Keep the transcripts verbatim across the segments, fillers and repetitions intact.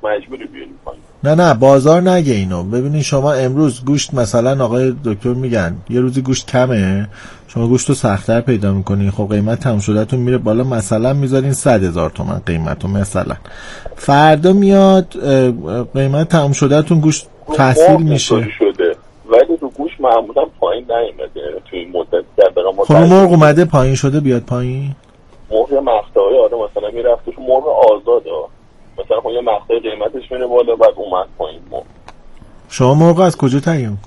مجبوری بیاری پایین. نه نه بازار نگه اینو. ببینید شما امروز گوشت مثلا آقای دکتر میگن یه روزی گوشت کمه، شما گوشت رو سخت‌تر پیدا میکنین، خب قیمت تموم شدهتون میره بالا، مثلا میذارین صد هزار تومان قیمتو، مثلا فردا میاد قیمت تموم شدهتون گوشت تحصیل میشه شده، ولی رو گوشت معمولا پایین نیومده تو این مدت. در برام خب مرغ اومده پایین شده بیاد پایین. مرغ مقطعی آره مثلا میرفته تو مرغ آزاده، مثلا خب یه مقطعی قیمتش میره بالا بعد اومد پایین. مرغ شما مرغ از کجا تهیه میکنید؟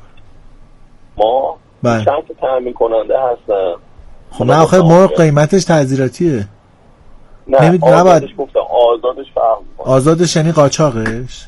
ما چند تا تامین کننده هستن. خب نه آخه مرغ قیمتش تعزیراتیه. نه نمید... آزادش گفتم آزادش فهم میکنم. آزادش یعنی قاچاقش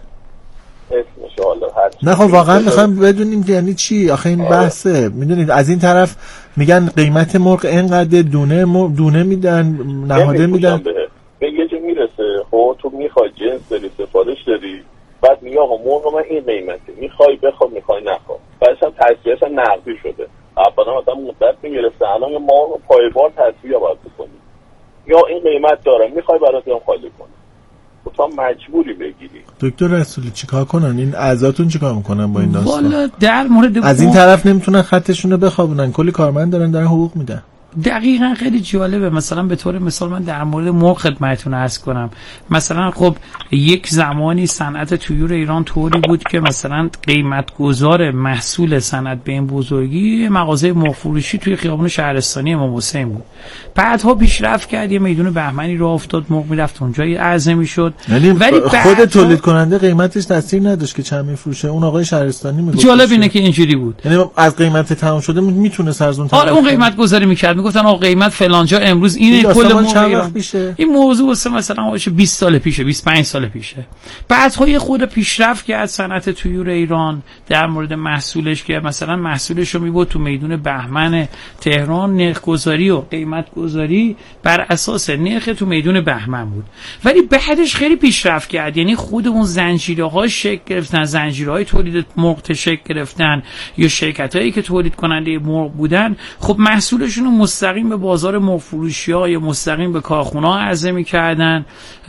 اسمش حالا هر نه خب واقعا میخوایم بدونیم یعنی چی آخه این بحثه. میدونید از این طرف میگن قیمت مرغ اینقدر، دونه مرغ دونه میدن، نهاده میدن، به یه جا میرسه خب تو میخوای جنس داری سفارش داری، بعد میگه آقا مرغ من این قیمته، میخوای بخواد میخوای نخواد، بعدش هم تصفیهش هم نقدی شده. اولا مثلا مدت میگرفته الان یه مرغ پایه‌بار تصفیه باید بکنی، یا این قیمت داره میخوای برات هم خالی کنی، تو مجبوری بگیری. دکتر رسولی چیکار کنن؟ این اعضاتون چیکار میکنن با این داستان؟ والا در مورد از این طرف نمیتونن خطشون رو بخوابونن، کلی کارمند دارن دارن حقوق میدن. دقیقاً خیلی جالبه. مثلا به طور مثال من در مورد مرغ خدمتتون عرض کنم، مثلا خب یک زمانی صنعت طیور ایران طوری بود که مثلا قیمت گذار محصول صنعت به این بزرگی مغازه مرغ فروشی توی خیابان شهرستانی امام حسین بود. بعدها پیشرفت کرد، یه میدون بهمنی راه افتاد، مرغ میرفت اونجا عرضه میشد. یعنی ولی خود تولید کننده قیمتش تاثیر نداشت که چند میفروشه، اون آقای شهرستانی میگفت. جالب اینه که اینجوری بود، یعنی از قیمت تمام شده میتونه سرزون آره اون قیمت گذاری میکرد، میگفتن آقا قیمت فلانجا امروز اینه، کل مرغ این موضوع واسه مثلا باشه بیست سال پیشه، بیست و پنج سال پیشه. بعدها یه خود پیشرفت کرد صنعت طیور ایران در مورد محصولش که مثلا محصولش رو میبرد تو میدون بهمن تهران، نرخ گذاری و قیمت گذاری بر اساس نرخ تو میدون بهمن بود. ولی بعدش خیلی پیشرفت کرد، یعنی خود اون زنجیره‌ها شکل گرفتن، زنجیرهای تولید مرغ شکل گرفتن یا شرکتایی که تولید کننده مرغ بودن، خب محصولشون رو مستقیم به بازار مرغ فروشی‌ها یا مستقیم به کارخونه‌ها عرضه می‌کردن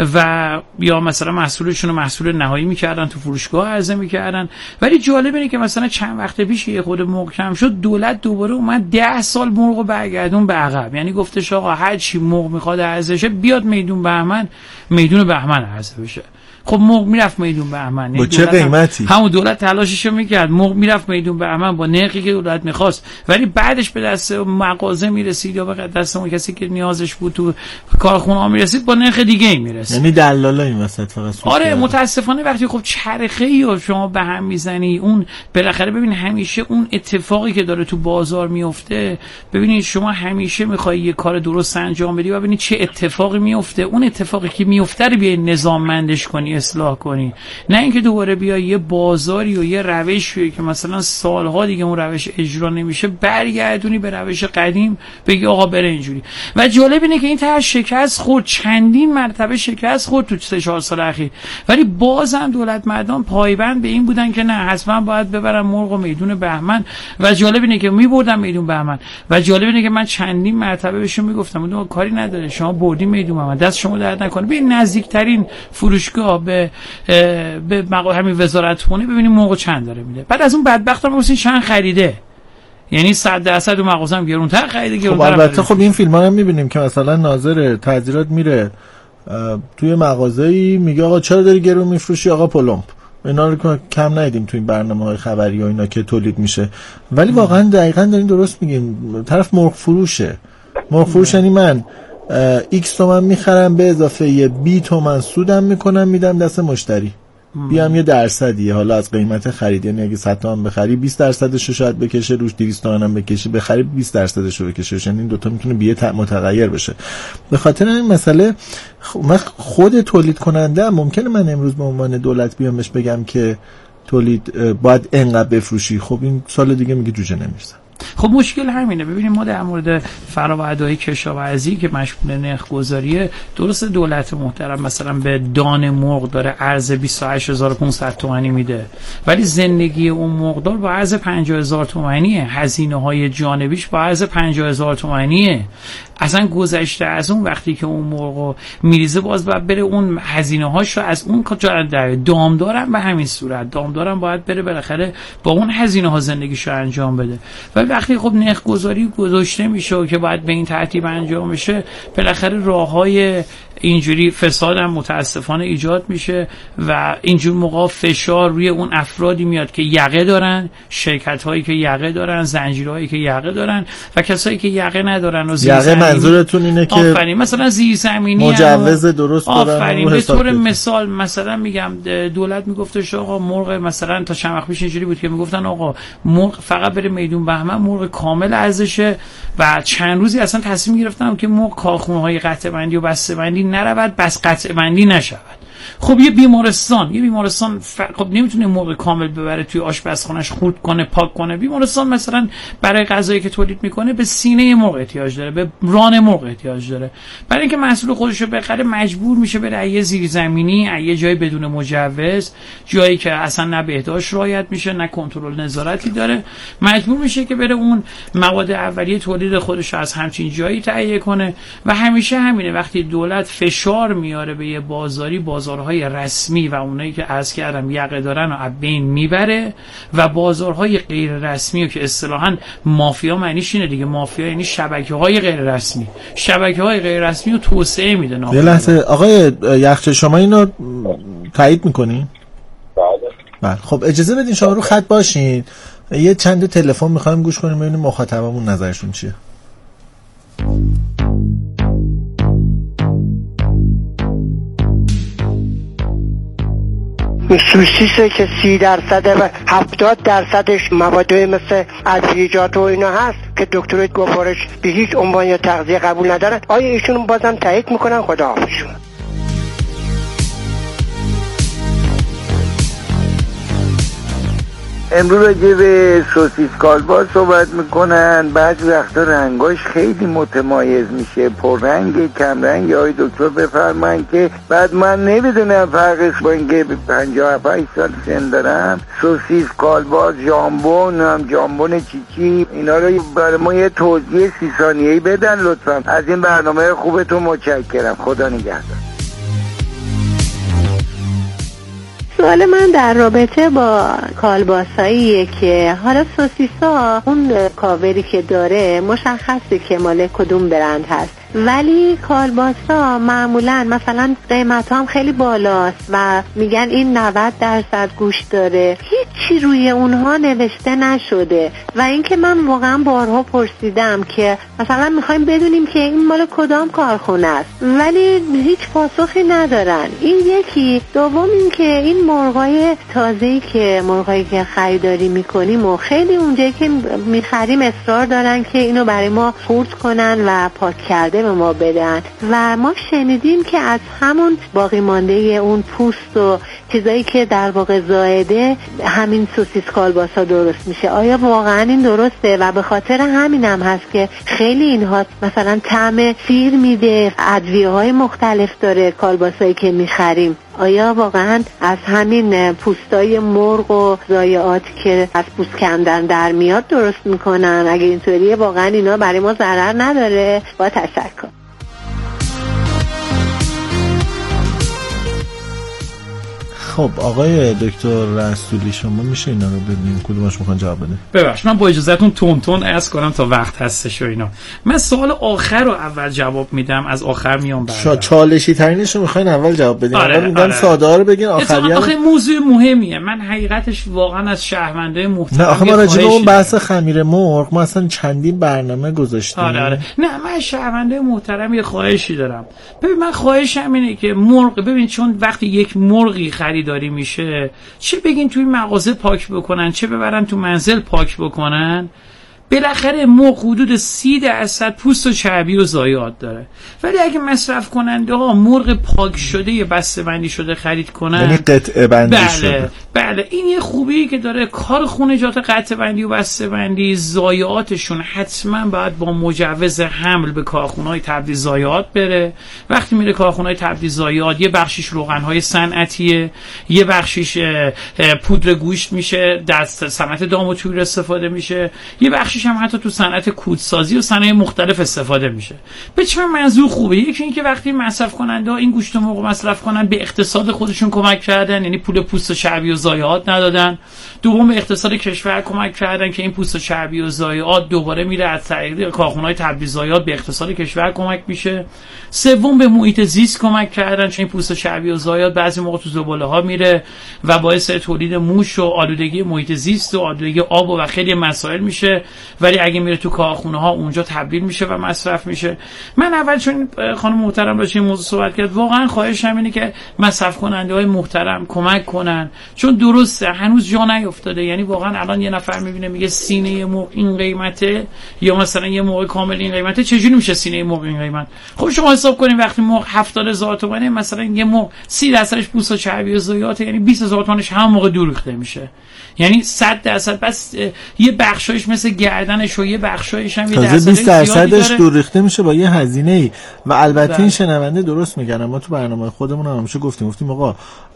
و یا مثلا محصولشون رو محصول نهایی می‌کردن تو فروشگاه عرضه می‌کردن. ولی جالب اینه که مثلا چند وقت پیش یه خود مرغ کم شد، دولت دوباره اومد ده سال مرغ رو برگردون به عقب، یعنی گفتش آقا هر چی مرغ می‌خواد عرضه شه بیاد میدون بهمن، میدون بهمن عرضه بشه. خب مرغ میرفت میدون بهمن، با چه قیمتی؟ هم همون دولت تلاششو میکرد، مرغ میرفت میدون بهمن با نرخی که دولت میخواست، ولی بعدش به دست مغازه میرسید یا به دست اون کسی که نیازش بود تو کارخونه ها میرسید با نرخ دیگه ای میرسید. یعنی دلالا این وسط فقط. آره متاسفانه وقتی خب چرخه ای رو شما به هم میزنی، اون بالاخره ببین همیشه اون اتفاقی که داره تو بازار میفته، ببینید شما همیشه میخوای یه کار درست انجام بدی و ببینید چه اتفاقی میفته، اون اتفاقی که میفته رو بیای نظاممندش کنی، اصلاح کنی، نه اینکه دوباره بیای یه بازاری و یه روشی که مثلا سالها دیگه اون روش اجرا نمیشه برگردونی به روش قدیم بگی آقا بره اینجوری. و جالب اینه که این طرح شکست خورد، چندین مرتبه شکست خورد تو سه چهار سال اخیر، ولی بازم دولت مردان پایبند به این بودن که نه حتما باید ببرن مرغ و میدون بهمن. و جالب اینه که میبردن میدون بهمن و جالب اینه که من چندین مرتبه بهشون میگفتم اون کاری نداره، شما بردین میدون بهمن، دست شما درد نکنه، ببین نزدیکترین فروشگاه به به مقام همین وزارت خونه ببینیم موقع چند داره میده. بعد از اون بدبختم میگفتین چند خریده، یعنی صد درصد اون مغازه هم گرونتر خریده گرونتر. خب البته خب این فیلم ها هم میبینیم که مثلا ناظر تعزیرات میره توی مغازه‌ای میگه آقا چرا داری گرون میفروشی آقا پلمپ، اینا رو کم ندیدیم تو این برنامه‌های خبری و اینا که تولید میشه. ولی واقعا دقیقاً دارین درست میگین، طرف مرغ فروشه. مرغ فروش یعنی من ایکس تومن میخرم به اضافه یه بی تومن سودم میکنم میدم دست مشتری، بیام یه درصدیه حالا از قیمت خرید، یعنی اگه صد تومن بخری بیست درصدش رو شاید بکشه روش، دویست تومن هم بکشه بخری بیست درصدش رو بکشه، یعنی این دوتا میتونه بیه متغیر بشه. به خاطر این مسئله من خود تولید کننده ممکنه من امروز به عنوان دولت بیام بهش بگم که تولید باید انقدر بفروشی، خب این سال دیگه میگه جوجه نمیرسن. خب مشکل همینه. ببینید ما در مورد فرآوردهای کشاورزی که مشمول نرخ گذاریه، درست دولت محترم مثلا به دان مرغ داره ارز بیست و هشت هزار و پانصد تومانی میده، ولی زندگی اون مرغدار با ارز پنجاه هزار تومانیه، هزینه های جانبیش با ارز پنجاه هزار تومانیه. اصلا گذشته از اون وقتی که اون مرغ میریزه باز باید بره اون هزینه هاش رو از اون کجا در دامدارم به همین صورت دامدارم باید بره بالاخره با اون هزینه ها زندگیشو انجام بده. ولی وقتی خب نرخ گذاری گذاشته میشه و که باید به این ترتیب انجام بشه، بالاخره راههای اینجوری فساد هم متاسفانه ایجاد میشه و اینجور موقع فشار روی اون افرادی میاد که یقه دارن، شرکت هایی که یقه دارن، زنجیرهایی که یقه دارن و کسایی که یقه ندارن. و یقه منظورتون اینه که آفرین مثلا زیرزمینی مجوز درست دارن. آفرین به طور مثال مثلا میگم دولت میگفتش آقا مرغ مثلا تا چند وقت پیش اینجوری بود که میگفتن آقا مرغ فقط بره میدون بهمن مرغ کامل ارزشه و چند روزی اصلا تصمیم گرفتم که مرغ کارخونه های قطعه بندی و بسته بندی نرود، بس قطعه بندی نشود. خب یه بیمارستان یه بیمارستان ف... خب نمیتونه مرغ کامل ببره توی آشپزخونه‌اش خورد کنه پاک کنه. بیمارستان مثلا برای غذایی که تولید میکنه به سینه مرغ احتیاج داره، به ران مرغ احتیاج داره. برای اینکه محصول خودش رو بخره مجبور میشه بره یه زیرزمینی، یه جای بدون مجوز، جایی که اصلا نه بهداشت رعایت میشه نه کنترل نظارتی داره، مجبور میشه که بره اون مواد اولیه تولید خودش رو از همچین جایی تهیه کنه. و همیشه همینه، وقتی دولت فشار میاره به یه بازاری، بازارهای رسمی و اونایی که عرض کردم یقه دارن و بین میبره و بازارهای غیر رسمی و که اصطلاحاً مافیا معنیش اینه دیگه، مافیا یعنی شبکه‌های غیر رسمی، شبکه‌های غیر رسمی رو توسعه میده. یه لحظه آقای یخچه شما اینو تایید میکنین؟ بله. بله خب اجازه بدین شما رو خط باشین، یه چند تلفن میخوایم گوش کنیم ببینیم مخاطبمون نظرشون چیه. سوسیسه که سی درصده و هفتاد درصدش موادهای مثل ادویجات و اینا هست که دکتر گفارش به هیچ عنوان یا تغذیه قبول ندارن، آیا ایشون بازم تایید میکنن؟ خدا حافظشون. امروز راجع به سوسیس کالباس صحبت میکنن. بعضی وقتا رنگاش خیلی متمایز میشه، پررنگ کم رنگ. یا دکتر بفرمایید که بعد من نمیدونم فرقش با اینکه پنجاه و پنج سال سن دارم. سوسیس کالباس، ژامبون، هم ژامبون چیچی، اینا رو برای ما یه توضیح سی ثانیه‌ای بدن لطفا. از این برنامه خوبتون متشکرم. خدا نگهدار. سوال من در رابطه با کالباساییه که حالا سوسیسا اون کاوری که داره مشخصه که مال کدوم برند هست، ولی کالباسا معمولا مثلا قیمت هم خیلی بالاست و میگن این نود درصد گوشت داره، هیچی روی اونها نوشته نشده. و اینکه من واقعا بارها پرسیدم که مثلا میخوایم بدونیم که این مال کدام کارخونه است، ولی هیچ پاسخی ندارن. این یکی. دوم این که این مرغای تازه‌ای که مرغایی که خریداری میکنیم و خیلی اونجایی که میخریم اصرار دارن که اینو برای ما خورد کنن و پاک کرده به ما بدن و ما شنیدیم که از همون باقی مانده اون پوست و چیزایی که در واقع زائده همین سوسیس کالباسا درست میشه. آیا واقعا این درسته؟ و به خاطر همین هم هست که خیلی اینها مثلا طعم سیر میده، ادویه های مختلف داره کالباسایی که میخریم. آیا واقعا از همین پوستای مرغ و ضایعاتی که از پوست کندن در میاد درست میکنن؟ اگه اینطوریه واقعا اینا برای ما ضرر نداره؟ با تشکر. خب آقای دکتر رسولی شما میشه اینا رو ببینیم کدومش میخوان جواب بده؟ ببخشید من با اجازهتون تون تون عرض کنم تا وقت هستش و اینا. من سوال آخر رو اول جواب میدم، از آخر میام بعد. چالشی ترینش رو میخواین اول جواب بدین؟ آره، اول میگم آره. ساده ها رو بگین، آخری آخه موضوع مهمیه. من حقیقتش واقعا از شهروندای محترم، نه آخه ما راجع به اون بحث خمیر مرغ ما اصلا چندین برنامه گذاشتیم. آره آره. نه من شهروندای محترم یه خواهشی دارم. ببین من خواهشم اینه که مرغ، ببین چون وقتی یک مرغی خریداری میشه، چه بگین توی مغازه پاک بکنن، چه ببرن تو منزل پاک بکنن، بالاخره مرغ حدود سی درصد پوست و چربی و ضایعات داره. ولی اگه مصرف کننده ها مرغ پاک شده یا بسته‌بندی شده خرید کنن، یعنی قطعه بندی بله شده، بله این یه خوبی که داره. کار خونجات قطعه بندی و بسته‌بندی ضایعاتشون حتما باید با مجوز حمل به کارخونه‌های تبدیل ضایعات بره. وقتی میره کارخونه‌های تبدیل ضایعات، یه بخشیش روغن‌های صنعتیه، یه بخشیش پودر گوشت میشه، در صنعت دام و تور استفاده میشه، یه بخشیش هم حتی تو صنعت کودسازی و صنایع مختلف استفاده میشه. به چه منظور خوبه؟ یکی اینکه وقتی مصرف کننده ها این گوشت و مرغ مصرف کنن به اقتصاد خودشون کمک کردن، یعنی پول پوست و چربی و ضایعات ندادن. دوم، به اقتصاد کشور کمک کردن که این پوست و چربی و ضایعات دوباره میره از طریق کارخونه‌های تبدیل ضایعات به اقتصاد کشور کمک میشه. سوم، به محیط زیست کمک کردن، چون این پوست و چربی و ضایعات بعضی موقع تو زباله‌ها میره و باعث تولید موش و آلودگی محیط زیست و آلودگی آب و خیلی مسائل میشه، ولی اگه میره تو کارخونه‌ها اونجا تبدیل میشه و مصرف میشه. من اول چون خانم محترم راجع به این موضوع صحبت کرد، واقعا خواهشم اینه که مصرف کننده‌های محترم کمک کنن، چون درسته هنوز جا نیافتاده. یعنی واقعا الان یه نفر میبینه میگه سینه مرغ این قیمته، یا مثلا یه مرغ کامل این قیمته، چجوری میشه سینه مرغ این قیمت؟ خب شما حساب کنین وقتی مرغ هفتاد هزار تومانه، مثلا یه مرغ سی درصدش پوست و چربی و ضایعات، یعنی بیست هزار تومانش هم موقع دور ریخته میشه. یعنی صد درصد بس یه بخشایش مثل گردنش و یه بخشایش هم یه درصد بیست درصدش دور ریخته میشه با یه هزینه‌ای. و البته بله. این شنونده درست میگن، ما تو برنامه خودمون هم همیشه گفتیم گفتیم آقا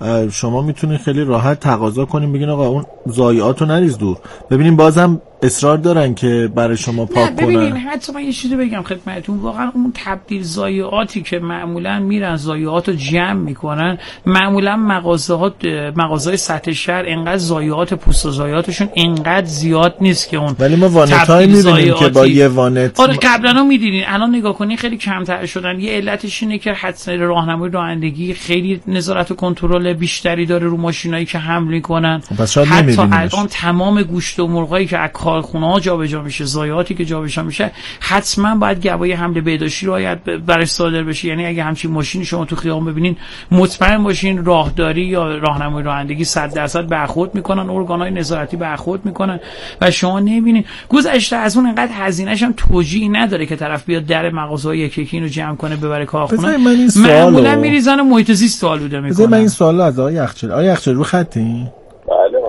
شما میتونید خیلی راحت تقاضا کنین، بگین آقا اون ضایعاتو نریز دور. ببینیم بازم اصرار دارن که برای شما پاک کنن. ببینین حتی من یه چیزی بگم خدمتتون، واقعا اون تبدیل ضایعاتی که معمولا میرن ضایعاتو جمع میکنن، معمولا مغازه‌ها مغازه‌های سطح شهر انقدر ضایعات پوست و ضایعاتشون انقدر زیاد نیست که اون، ولی ما وانت‌های می‌بینیم که با یه وانت آره قبلا می‌دیدین، الان نگاه کنین خیلی کمتر شدن. یه علتش اینه که حدس راهنمایی رانندگی خیلی نظارت و کنترل بیشتری داره رو ماشینایی که حمل میکنن. حتی الان تمام گوشت و مرغایی که کارخونه‌ها جابجا میشه، ضایعاتی که جابجا میشه، حتما باید گواهی حمل بهداشتی رعایت برش صادر بشه. یعنی اگه همچین ماشینی شما تو خیابون ببینین، مطمئن باشین راهداری یا راهنمای رانندگی صد درصد برخورد میکنن، ارگان‌های نظارتی برخورد میکنن و شما نمیبینین. گذشته از اون انقدر هزینه‌ش هم توجیهی نداره که طرف بیاد در مغازه‌های یک یکی اینو جمع کنه ببره کارخونه. معمولا میریزن محیط زیست آلوده میکنن. من این سوالو از آقای یخچال آقای یخچال رو خطی؟ بله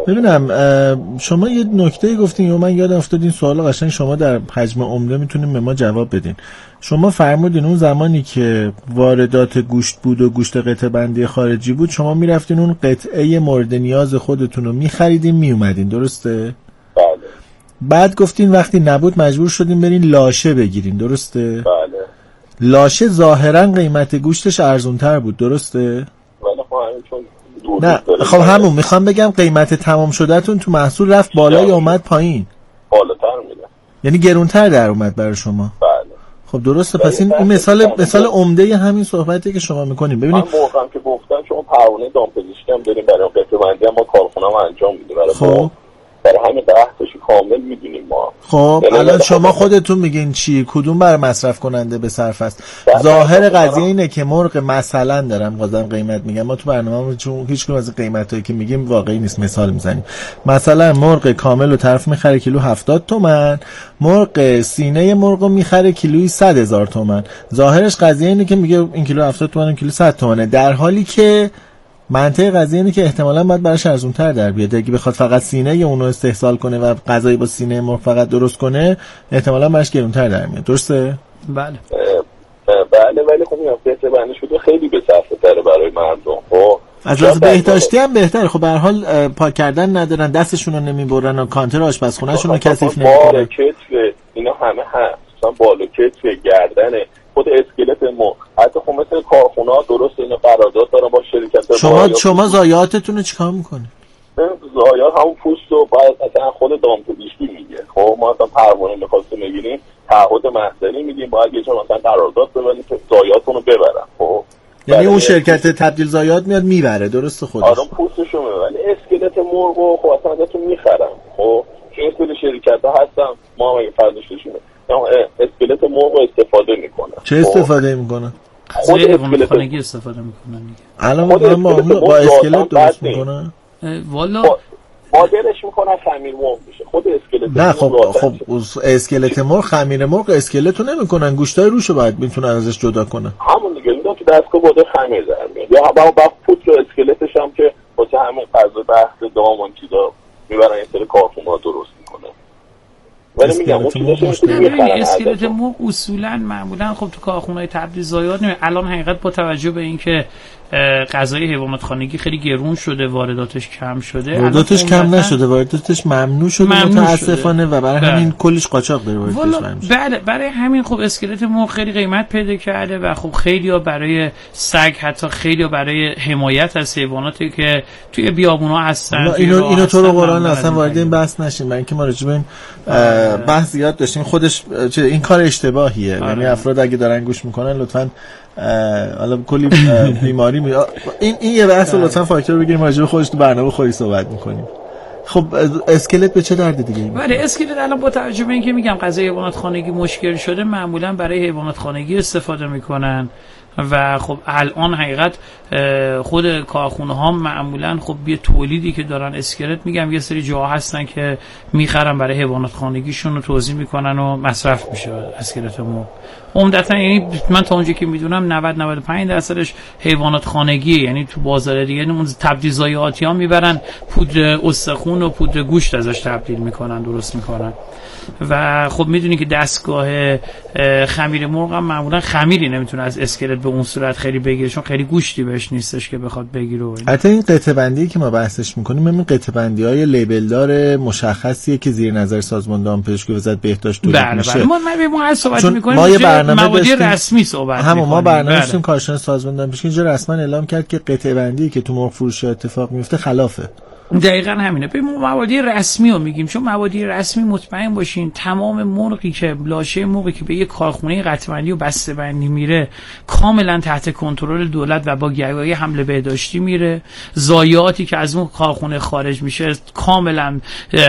ببینم شما یه نکته گفتین و من یادم افتاد این سوال قشنگ شما در حجم عمده میتونیم به ما جواب بدین. شما فرمودین اون زمانی که واردات گوشت بود و گوشت قطعه بندی خارجی بود، شما میرفتین اون قطعه مورد نیاز خودتون رو میخریدین میومدین، درسته؟ بله. بعد گفتین وقتی نبود مجبور شدین برین لاشه بگیرین، درسته؟ بله. لاشه ظاهرا قیمت گوشتش ارزونتر بود، درسته؟ بله. خب همین چون نه خب همون میخوام بگم قیمت تمام شدهتون تو محصول رفت بالا یا اومد پایین؟ بالاتر میده. یعنی گرونتر در اومد برای شما؟ بله. خب درسته. پس این مثال مثال عمده همین صحبتی که شما میکنیم. ببینید من موقعم که گفتم شما پروانه دامپزشکی هم داریم برای قطعه بندی هم ما کارخونه‌ام انجام میده، برای خب برای همین بحثش کامل میدونیم ما. خب الان شما خودتون میگین چی کدوم برای مصرف کننده به صرف است؟ ظاهر قضیه اینه که مرغ مثلا دارم بازم قیمت میگم، ما تو برنامه‌مون چون هیچ کدوم از قیمتایی که میگیم واقعی نیست، مثال میزنیم. مثلا مرغ کامل رو طرف میخره کیلو هفتاد تومن، مرغ سینه مرغ رو میخره کیلویی صد هزار تومن. ظاهرش قضیه اینه که میگه این کیلو هفتاد تومن، این کیلو صد تومنه، در حالی که منطقه قضیه اینه که احتمالاً باید براش ارزون‌تر در بیاد. اگه بخواد فقط سینه یا اونو استحصال کنه و غذایی با سینه مرغ فقط درست کنه، احتمالاً براش گرون‌تر در میاد، درسته؟ بله. بله ولی خب میگم قطعه بندی شده خیلی به صرفه‌تره برای مردم. خب از لحاظ بهداشتی هم بهتره. خب به هر حال پاک کردن ندارن، دستشون رو نمیبرن و کانتر آشپزخونه‌شون رو کثیف نمی‌کنن. بالا کتف اینا همه هست، مثلا بالا کتف، گردن، خود اسکلت مرغ، حتی خب مثل کارخونه‌ها درست اینا قرارداد دارن با شرکت. شما شما ضایعاتتون رو چیکار میکنید؟ ضایعات همون پوست رو باید مثلا خود دامپزشکی میگه. خب ما مثلا پروانه می‌خواستیم بگیریم، تعهد محضری میدیم، باید یه جا مثلا قرارداد ببندیم که ضایعاتون رو ببرن. خب یعنی اون شرکت تبدیل ضایعات میاد میبره، درسته خودش؟ آره پوستشو میبره، ولی اسکلت مرغ رو خب اصلا ازتون میخرن. خب چون اسکلت شرکت‌ها هستن، ما هم اگه فرداشتشون اسکلت مرغ رو استفاده میکنن. چه استفاده میکنن؟ خود اسکلت خانگی استفاده میکنن دیگه. الان ما با اسکلت درست میکنن؟ والا مادرش میکنن خمیر مرغ میشه. خود اسکلت نه خب خب اسکلت مرغ خمیر مرغ اسکلتو نمیکنن، گوشتای روشو باید میتونن ازش جدا کنن. همون دیگه میدونم تو دستگاه بوده خمیر در میاد، یا با با پودر و اسکلتش هم که واسه همین غذا بحث دامون چیزا میبرن این سری کارخونه‌ها درست میکنن. ولی میگم اون چیزا اسکلت مرغ اصولا معمولا خب تو کارخونه‌های تبدیل زایات نمی الان حقیقت با توجه به اینکه غذای حیوانات خانگی خیلی گرون شده، وارداتش کم شده. وارداتش کم نشده، وارداتش ممنوع شده متاسفانه و برای همین کلش قاچاق داره وارداتش. بله برای همین خب اسکلت مرغ خیلی قیمت پیدا کرده و خب خیلی‌ها برای سگ، حتی خیلی‌ها برای حمایت از حیواناتی که توی بیابونا هستن. اینو اینو تو رو قرآن اصلا وارد این بحث نشیم، من اینکه ما راجع به این بحث زیاد داشتیم. خودش این کار اشتباهیه، یعنی افراد اگه دارن گوش میکنن لطفاً حالا کلی بیماری می... این این یه بحث لطفا فاکتور بگیریم راجع به خودش تو برنامه خودی صحبت میکنیم. خب اسکلت به چه دردی دیگه؟ بله اسکلت الان با توجه به اینکه میگم غذای حیوانات خانگی مشکل شده، معمولا برای حیوانات خانگی استفاده میکنن و خب الان حقیقت خود کارخونه ها معمولا خب یه تولیدی که دارن اسکلت، میگم یه سری جاها هستن که میخرن برای حیوانات خانگیشون رو توزیع میکنن و مصرف میشه اسکلت مرغ. عمدتا یعنی من تا اونجایی که میدونم نود نود و پنج درصدش حیوانات خانگیه، یعنی تو بازار دیگه اون تبدیل ضایعاتی ها میبرن پودر استخون و پودر گوشت ازش تبدیل میکنن، درست میکنن. و خب میدونی که دستگاه خمیر مرغ هم معمولا خمیری نمیتونه از اسکلت به اون صورت خیلی بگیره، چون خیلی گوشتی بهش نیستش که بخواد بگیره. حتی این قطعه بندی که ما بحثش میکنیم، این قطعه بندی های لیبل دار مشخصیه که زیر نظر سازمان دامپزشکی وزارت بهداشت تولید بله میشه. بله ما ما هر صحبت میکنیم ما یه برنامه موادی رسمی صحبت همون ما برنامه داشتیم کارشناس سازمان دامپزشکی اینجا رسما اعلام کرد که قطعه بندی که تو مرغ فروشی اتفاق میفته خلافه. دقیقاً همینه. به موادی رسمی رو میگیم، چون موادی رسمی مطمئن باشین تمام مرغی که لاشه مرغی که به یک کارخونه قطعه‌بندی و بسته‌بندی میره کاملا تحت کنترل دولت و با گواهی حمله بهداشتی میره. ضایعاتی که از اون کارخونه خارج میشه کاملا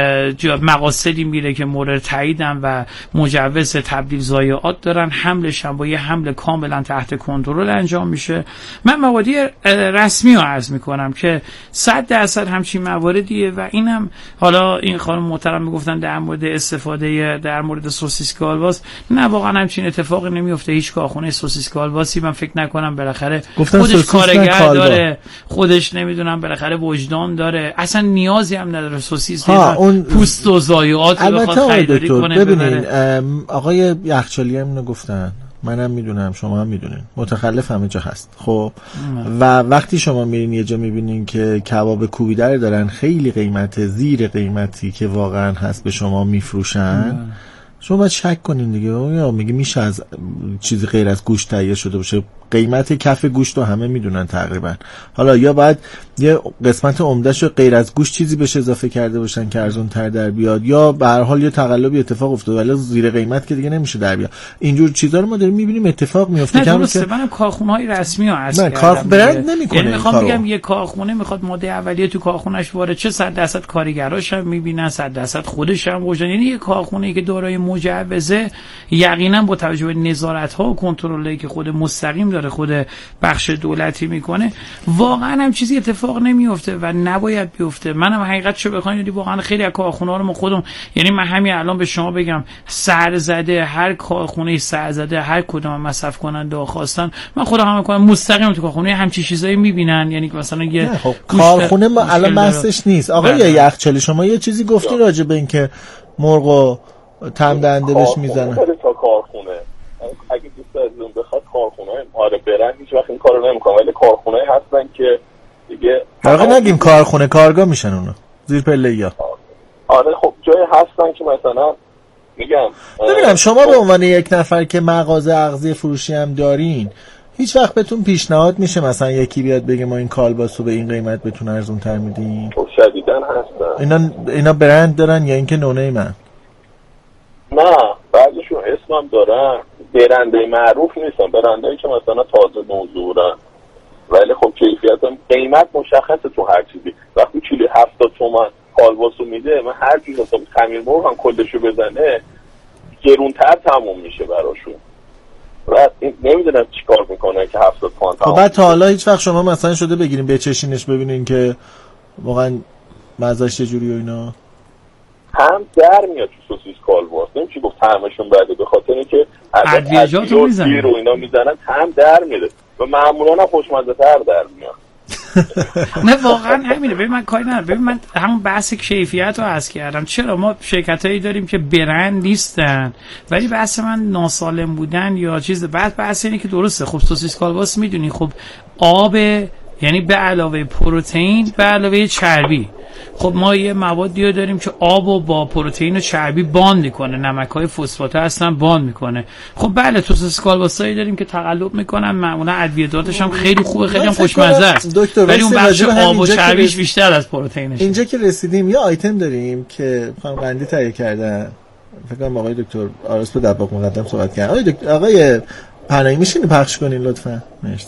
مقاصدی میره که مورد تاییدن و مجوز تبدیل ضایعات دارن، حملش هم با یه حمله کاملا تحت کنترل انجام میشه. من موادی رسمی رو عرض میکنم که صد درصد همچین مواردیه و اینم حالا این خانم محترم میگفتن در مورد استفاده در مورد سوسیس کالباس، نه واقعا همچین اتفاقی نمیفته. هیچ کارخونه سوسیس کالباسی من فکر نکنم بالاخره خودش کارگر داره، خودش نمیدونم بالاخره وجدان داره، اصلا نیازی هم نداره سوسیس اون پوست و ضایعات رو بخواد خریداری کنه. ببینین آقای یخچالی هم اینو گفتن، منم میدونم شما هم میدونین، متخلف همه جا هست. خب و وقتی شما میرین یه جا میبینین که کباب کوبیده دارن خیلی قیمت زیر قیمتی که واقعا هست به شما میفروشن، شما باید شک کنین دیگه. یا میگه میشه از چیزی غیر از گوشت تهیه شده باشه؟ قیمت کف گوشت رو همه میدونن تقریبا. حالا یا باید یه قسمت عمده‌شو غیر از گوشت چیزی بهش اضافه کرده باشن که ارزون تر در بیاد، یا به هر حال یه تقلبی اتفاق افتاده ولی زیر قیمت که دیگه نمیشه در بیاد. اینجور چیزا رو ما داریم میبینیم اتفاق میفته. که درسته، منم کارخونه‌های رسمی رو عرض کردم. نه کار برند نمیکنه. یعنی میخوام بگم یه کارخونه میخواد ماده اولیه تو کارخونه‌اش وارد چه صد درصد کارگراش هم میبینن، صد درصد خودش هم وجدان. یعنی یه کارخونه‌ای که دارای مجوزه یقینا با توجه به نظارت‌ها و کنترلی که خود مستقیم داره خود بخش دولتی میکنه، واقعا هم چیزی اتفاق نمیفته و نباید بیفته. منم حقیقتشو بخواید یعنی واقعا خیلی از کارخونه‌ها رو ما خودم، یعنی من همین الان به شما بگم سر زده هر کارخونه سر زده هر کدوم مصرف کننده خواستن، من خودم هم میکنم مستقیم تو کارخونه همچین چیزایی میبینن. یعنی مثلا یه خب کارخونه ما الان بحثش نیست. آقا یا یخچالی شما یه چیزی گفتی راجع به اینکه مرغو تم دنده بهش میزنن. تا کارخونه اگه دوست عزیزم بخواد کارخونه آره برن هیچ وقت این کارو نمیکنن، ولی کارخونه هستن که دیگه واقعا نگیم کارخونه، کارگاه میشن اونا زیر پله‌یا. آره خب جای هستن که مثلا میگم ببینم شما به عنوان یک نفر که مغازه اغذیه فروشی هم دارین، هیچ وقت بهتون پیشنهاد میشه مثلا یکی بیاد بگه ما این کالباسو به این قیمت بهتون ارزون‌تر میدیم؟ خب شدیداً هستن. اینا اینا برند دارن یا اینکه نونه من؟ نه بعضیشون اسمم دارن، برنده معروف نیستن، برندهایی که مثلا تازه موضوعن، ولی خب کیفیت هم قیمت مشخصه تو هر چیزی. وقتی کیلو هفتاد تومن کالباسو میده، من هر چیز مثلا خمیر مرغ هم کلشو بزنه گرونتر تموم میشه براشون و نمیدونم چی کار میکنه که هفتاد تومن. خب بعد تا حالا هیچ وقت شما مثلا شده بگیریم بچشینش ببینین که واقعا مزه‌اش چجوری و اینا؟ هم در میاد تو سوسیس کالباس، نمیشه گفت طعمشون بده، به خاطر اینکه ادویه‌جاتو میزنن رو اینا میزنن هم در میاد و معمولا هم خوشمزه تر در میاد. نه واقعا همینه. ببین من کاری ندارم، ببین من همون بحث کیفیت رو عرض کردم. چرا ما شرکتایی داریم که برند نیستن ولی بحث من ناسالم بودن یا چیز، بعد بحث اینه که درسته خب سوسیس کالباس میدونی خب آب، یعنی به علاوه پروتئین به علاوه چربی، خب ما یه موادی داریم که آب و با پروتئین و چربی باند میکنه، نمک‌های فسفاته هستن باند میکنه. خب بله تو سوسیس کالباسایی داریم که تقلب میکنن، معمولا ادویه‌جاتش هم خیلی خوبه، خیلی هم خوشمزه است، ولی اون بخش آب و چربیش بیشتر از پروتئینش. اینجا که رسیدیم یه آیتم داریم که خانم قندی تهیه کردن، فکر کنم آقای دکتر آراس به دباغ مقدم صحبت کردن. آقای دکتر آقای پناهی میشین پخش کنین لطفا؟ مرسی.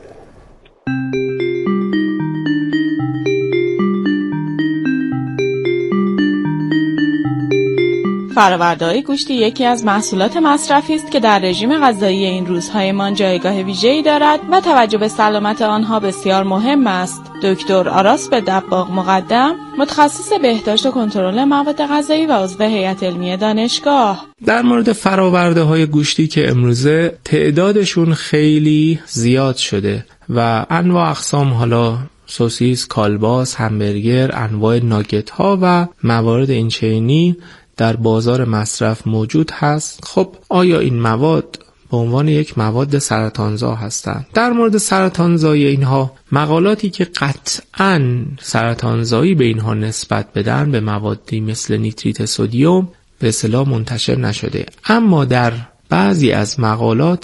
فرآورده‌های گوشتی یکی از محصولات مصرفی است که در رژیم غذایی این روزهایمان جایگاه ویژه‌ای دارد و توجه به سلامت آنها بسیار مهم است. دکتر آراس به دباغ مقدم، متخصص بهداشت و کنترل مواد غذایی و عضو هیئت علمی دانشگاه، در مورد فرآورده‌های گوشتی که امروزه تعدادشون خیلی زیاد شده و انواع اقسام، حالا سوسیس، کالباس، همبرگر، انواع ناگت ها و موارد این چنینی در بازار مصرف موجود هست. خب آیا این مواد به عنوان یک مواد سرطانزا هستند؟ در مورد سرطانزایی اینها مقالاتی که قطعاً سرطانزایی به اینها نسبت بدن به موادی مثل نیتریت سدیم به اصطلاح منتشر نشده، اما در بعضی از مقالات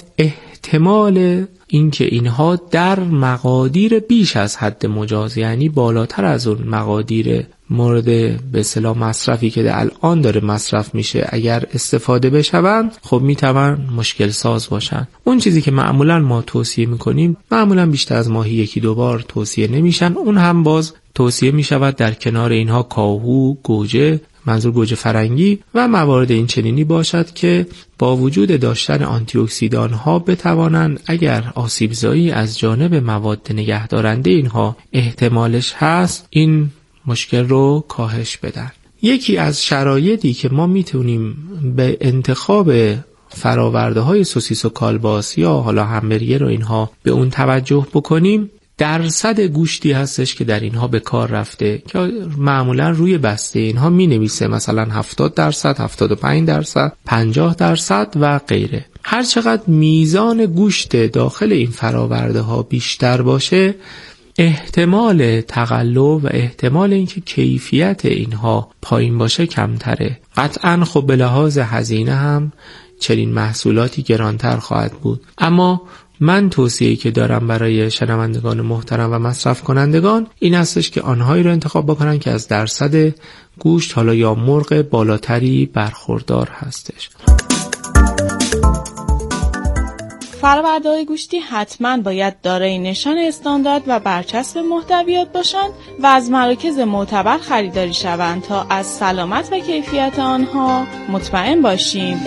احتمال اینکه اینها در مقادیر بیش از حد مجاز، یعنی بالاتر از اون مقادیر مورد به اصطلاح مصرفی که در الان داره مصرف میشه اگر استفاده بشوند، خب میتوان مشکل ساز باشن. اون چیزی که معمولا ما توصیه میکنیم معمولا بیشتر از ماهی یکی دو بار توصیه نمیشن، اون هم باز توصیه میشود در کنار اینها کاهو، گوجه، منظور گوجه فرنگی و موارد این چنینی باشد که با وجود داشتن آنتی اکسیدان ها بتوانند اگر آسیبزایی از جانب مواد نگهدارنده اینها احتمالش هست این مشکل رو کاهش بدن. یکی از شرایطی که ما میتونیم به انتخاب فراورده های سوسیس و کالباس یا حالا همبرگر و اینها به اون توجه بکنیم، درصد گوشتی هستش که در اینها به کار رفته که معمولا روی بسته اینها می نویسه مثلا هفتاد درصد، هفتاد و پنج درصد، پنجاه درصد و غیره. هر چقدر میزان گوشت داخل این فراورده ها بیشتر باشه، احتمال تقلب و احتمال اینکه کیفیت اینها پایین باشه کمتره. قطعاً خب به لحاظ هزینه هم چنین محصولاتی گرانتر خواهد بود، اما من توصیه‌ای که دارم برای شنوندگان محترم و مصرف کنندگان این هستش که آنهایی رو انتخاب بکنن که از درصد گوشت حالا یا مرغ بالاتری برخوردار هستش. فراورده‌های گوشتی حتما باید دارای نشان استاندارد و برچسب محتویات باشند و از مراکز معتبر خریداری شوند تا از سلامت و کیفیت آنها مطمئن باشیم.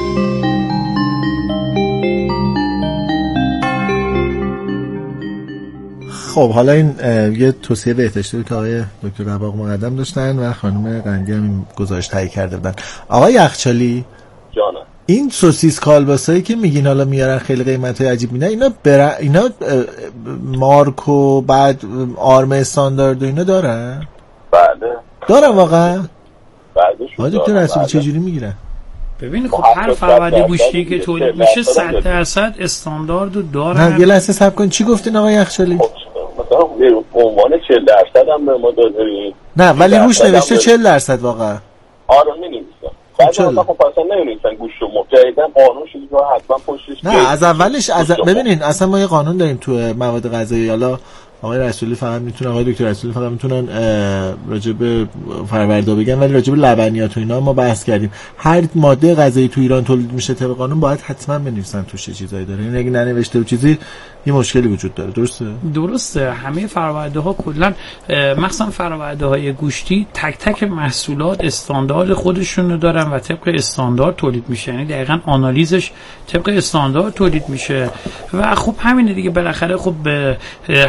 خب حالا این یه توصیه بهداشتی که آقای دکتر دباغ مقدم داشتن و خانم قندی هم این گزارش تهیه کرده بودن. آقای یخچالی جانم، این سوسیس کالباسایی که میگین حالا میارن خیلی قیمتای عجیب میدن، اینا برا... اینا مارک و بعد آرم استاندارد و اینا دارن؟ بله دارن واقعا؟ بله. آقای دکتر رسولی چجوری میگیرن؟ ببین خب هر فراورده گوشتی که تولید میشه صد درصد استانداردو داره. نه یه لحظه صبر کن، چی گفتین آقای یخچالی؟ مثلا به عنوان چهل درصد هم به ما دادیم. نه ولی روش نوشته چهل درصد واقعا. آره می‌نویسن. بعد مثلا خب اصلا نمی‌نویسن گوشت و مرغ، جدیداً قانون شده که حتما پشتش. نه از اولش از ببینین اصلا ما یه قانون داریم تو مواد غذایی. حالا آقای رسولی فقط میتونن، آقای دکتر رسولی فقط میتونن راجع به فرآورده بگن، ولی راجع به لبنیات و اینا ما بحث کردیم. هر ماده غذایی تو ایران تولید میشه طبق قانون باید حتما بنویسن توش چیزایی داره، یعنی اگه ننوشته و چیزی یه مشکلی وجود داره. درسته؟ درسته. همه فراورده ها کلا مخصوصا فراورده های گوشتی تک تک محصولات استاندارد خودشون رو دارن و طبق استاندارد تولید میشه، یعنی دقیقاً آنالیزش طبق استاندارد تولید میشه و خب همینه دیگه. بالاخره خب همین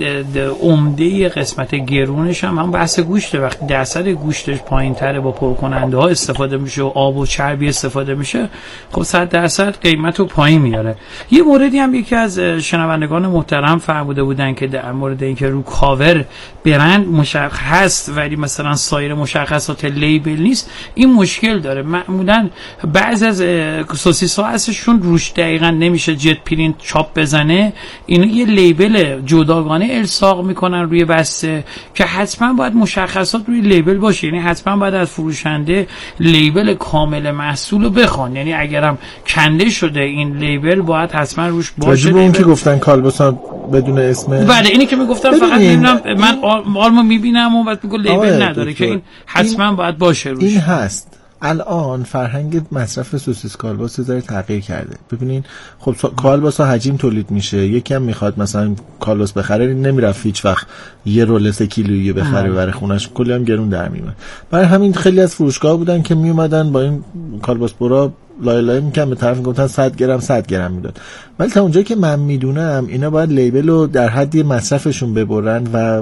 عمده قسمت گرونش هم هم بحث گوشته. وقتی درصد گوشتش پایین‌تره با پرکننده ها استفاده میشه و آب و چربی استفاده میشه، خب صد درصد قیمت رو پایین میاره. یه موردی هم یکی از شنوندگان محترم فرموده بودن که در مورد اینکه رو کاور برند مشخص هست ولی مثلا سایر مشخصات لیبل نیست، این مشکل داره. معمولا بعضی از سوسیس ها هستشون روش دقیقاً نمیشه جت پرینت چاپ بزنه، اینو یه لیبل جداگانه الساق میکنن روی بسته که حتما باید مشخصات روی لیبل باشه. یعنی حتما باید از فروشنده لیبل کامل محصول رو بخوان. یعنی اگرم کنده شده این لیبل باید حتما روش باشه. راجب اون که گفتن کالباسا بدون اسم، بله اینی که میگفتم فقط میبینم من آلمو میبینم و بعد میگم لیبل نداره که این حتما این باید باشه روش. این هست. الان فرهنگ مصرف سوسیس کالباس ذره تغییر کرده. ببینین خب کالباسا حجم تولید میشه، یکی هم میخواد مثلا کالباس بخره نمیرفت هیچ وقت یه رول سه کیلویی بخره برای خونش، کلی هم گرون در میومد. برای همین خیلی از فروشگاه بودن که میومدن با این کالباس برا لای لای میکنن به طرف میگفتن صد گرم صد گرم میداد. ولی تا اونجایی که من میدونم اینا باید لیبل رو در حدی مصرفشون ببرن و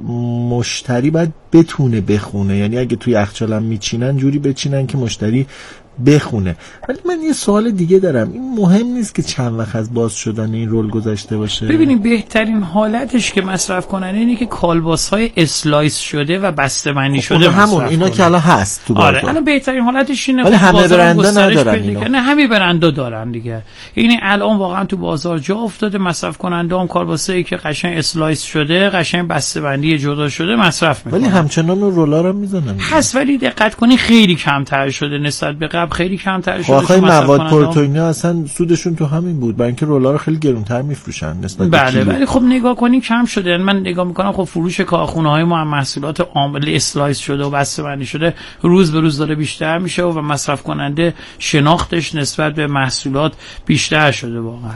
مشتری باید بتونه بخونه. یعنی اگه توی یخچالم میچینن جوری بچینن که مشتری بخونه. ولی من یه سوال دیگه دارم، این مهم نیست که چند وقت از باز شدن این رول گذشته باشه؟ ببینید بهترین حالتش که مصرف کنن اینه که کالباس‌های اسلایس شده و بسته‌بندی شده همون اینا که الان هست تو بازار. آره الان بهترین حالتش اینه. ولی همه برندا ندارن اینو. نه همه برندا دارن دیگه. یعنی الان واقعا تو بازار جا افتاده مصرف کننده هم کالباسایی که قشنگ اسلایس شده، قشنگ بسته‌بندی جدا شده مصرف میکنن. ولی همچنان رولا رو میزنن. هست ولی دقت کنی خیلی کمتر شده نسبت به خیلی کمتر شده. آخه مواد پروتئینی اصلا سودشون تو همین بود، برای اینکه رول‌ها رو خیلی گرونتر میفروشن نسبت به بله. ولی خب نگاه کنی کم شده. من نگاه میکنم خب فروش کارخونه‌های ما هم محصولات عامل اسلایس شده و بسته‌بندی شده روز به روز داره بیشتر میشه و مصرف کننده شناختش نسبت به محصولات بیشتر شده واقعا.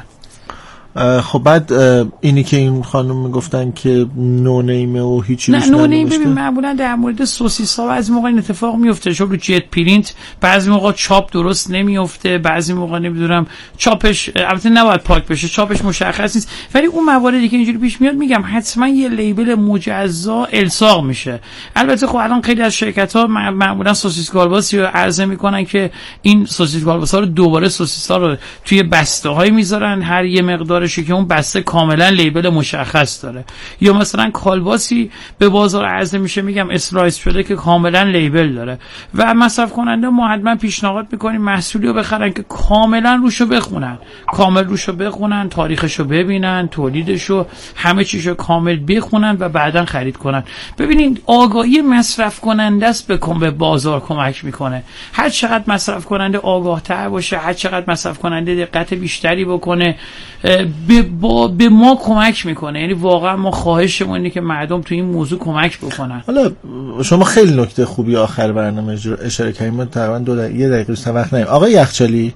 خب بعد اینی که این خانم میگفتن که نو نیمه و هیچی روش نه نو نیم. ببین معمولا در مورد سوسیس ها بعضی موقع این اتفاق میفته، چون رو جت پرینت بعضی موقع چاپ درست نمیفته، بعضی موقع نمیدونم چاپش البته نباید پاک بشه، چاپش مشخص نیست. ولی اون مواردی که اینجوری پیش میاد میگم حتما یه لیبل مجزا الساق میشه. البته خب الان خیلی از شرکت ها معمولا سوسیس کالباسی رو عرضه میکنن که این سوسیس کالباس ها رو دوباره سوسیس ها رو توی بسته های میذارن، هر یه مقدار که اون بسته کاملا لیبل مشخص داره. یا مثلا کالباسی به بازار عرضه میشه میگم اسلایس شده که کاملا لیبل داره و مصرف کننده ما حتما پیشنهاد میکنیم محصولی رو بخرن که کاملا روشو بخونن، کامل روشو بخونن، تاریخشو ببینن، تولیدشو، همه چیشو کامل بخونن و بعداً خرید کنن. ببینید آگاهی مصرف کننده است به به بازار کمک میکنه. هر چقدر مصرف کننده آگاه‌تر باشه، هر چقدر مصرف کننده دقت بیشتری بکنه، به, با به ما کمک میکنه. یعنی واقعا ما خواهشمون اینه که مردم تو این موضوع کمک بکنن. حالا شما خیلی نکته خوبی آخر برنامه اشاره کردیم، ما تقریبا دو دقیقه یه دقیقه بیشتر وقت نداریم. آقای یخچالی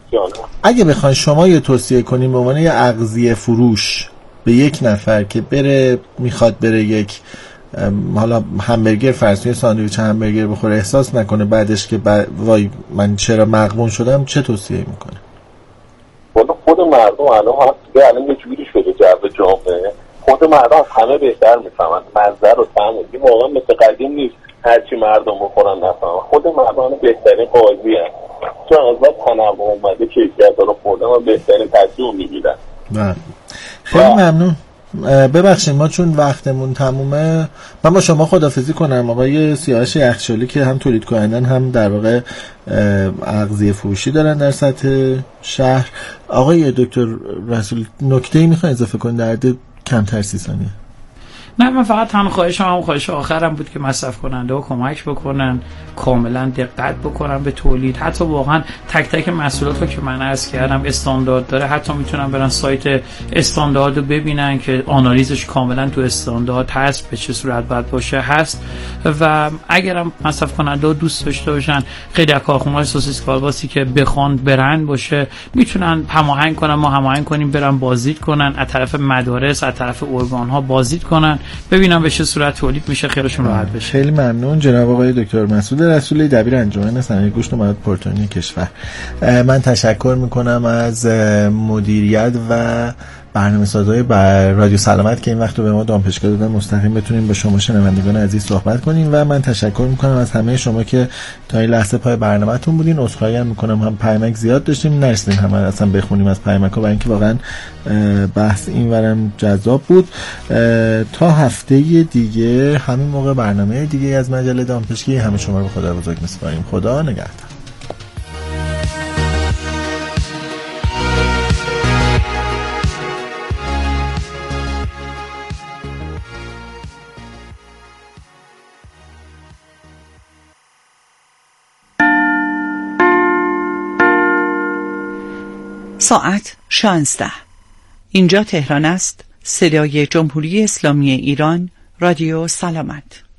اگه بخواید شما یه توصیه کنیم به عنوان یه اغذیه فروش به یک نفر که بره میخواد بره یک حالا همبرگر فرض ساندویچ همبرگر بخوره احساس نکنه بعدش که با... وای من چرا مغبون شدم، چه توصیه میکنه؟ والا خود مردم الان هم دیگه الان یه جوری شده جو جامعه، خود مردم از همه بهتر میفهمن مزه رو طعم رو. دیگه واقعا مثل قدیم نیست هرچی مردم بخورن نفهمن. خود مردم بهترین قاضی هست چون از وقت تنوع اومده کیفیت رو خوردن و بهترین ترجیح میگیرن. بله خیلی ممنون. ببخشید ما چون وقتمون تمومه من با شما خداحافظی کنم. آقای سیاوش یخچالی که هم تولید کنندن هم در واقع اغذیه فروشی دارن در سطح شهر. آقای دکتر رسول نکته‌ای میخواین اضافه کنید در حد کمتر سی ثانیه؟ نه من فقط تنها خواهشم هم خواهش آخرم بود که مصرف کننده ها کمک بکنن، کاملا دقت بکنن به تولید. حتی واقعا تک تک محصولات رو که من عرض کردم استاندارد داره، حتی میتونن برن سایت استاندارد رو ببینن که آنالیزش کاملا تو استاندارد هست، به چه صورت باید باشه هست. و اگرم مصرف کننده ها دوست داشته باشن خیلی از کارخونه‌های سوسیس کالباسی که بخوان برند باشه میتونن هماهنگ کنن، ما هماهنگ کنیم برن بازدید کنن، از طرف مدارس از طرف ارگان ها بازدید کنن ببینم به چه صورت تولید میشه، خیلیشون راحت بشه. خیلی ممنون جناب آقای دکتر مسعود رسولی دبیر انجمن صنایع گوشت و مواد پروتئینی کشور. من تشکر میکنم از مدیریت و برنامه‌سازای بر رادیو سلامت که این وقت رو به ما دامپشگاه دادن مستقیم بتونیم با شما شنوندگان عزیز صحبت کنیم. و من تشکر میکنم از همه شما که تا این لحظه پای برنامه‌تون بودین. عذرخواهی هم میکنم هم پیامک زیاد داشتیم نرسیدیم همه اصلا بخونیم از پیامک‌ها، برای اینکه واقعا بحث اینورم جذاب بود. تا هفته دیگه همین موقع برنامه دیگه از مجله دامپشگی، همه شما رو به خدا بزرگ می‌سپاریم. خدا نگهدار. ساعت شانزده. اینجا تهران است. صدای جمهوری اسلامی ایران، رادیو سلامت.